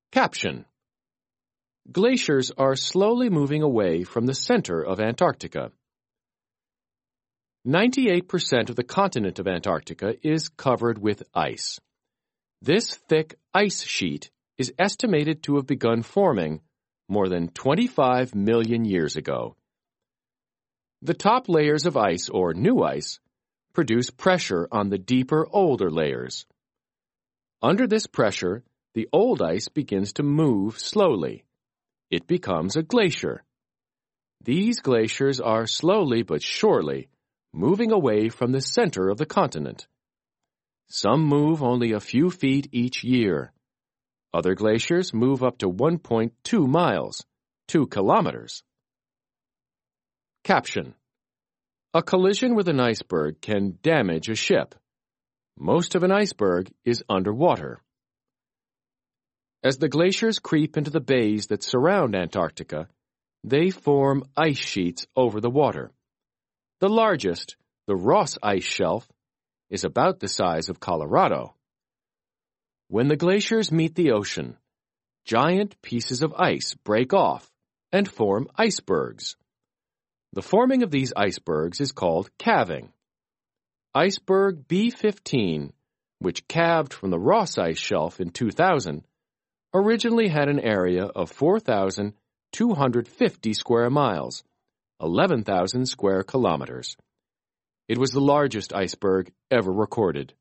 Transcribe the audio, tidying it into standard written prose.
Caption: Glaciers are slowly moving away from the center of Antarctica. 98% of the continent of Antarctica is covered with ice. This thick ice sheet is estimated to have begun forming more than 25 million years ago. The top layers of ice, or new ice, produce pressure on the deeper, older layers. Under this pressure, the old ice begins to move slowly. It becomes a glacier. These glaciers are slowly but surely moving away from the center of the continent. Some move only a few feet each year. Other glaciers move up to 1.2 miles, 2 kilometers. Caption: A collision with an iceberg can damage a ship. Most of an iceberg is underwater. As the glaciers creep into the bays that surround Antarctica, they form ice sheets over the water. The largest, the Ross Ice Shelf, is about the size of Colorado. When the glaciers meet the ocean, giant pieces of ice break off and form icebergs. The forming of these icebergs is called calving. Iceberg B-15, which calved from the Ross Ice Shelf in 2000, originally had an area of 4,250 square miles, 11,000 square kilometers. It was the largest iceberg ever recorded.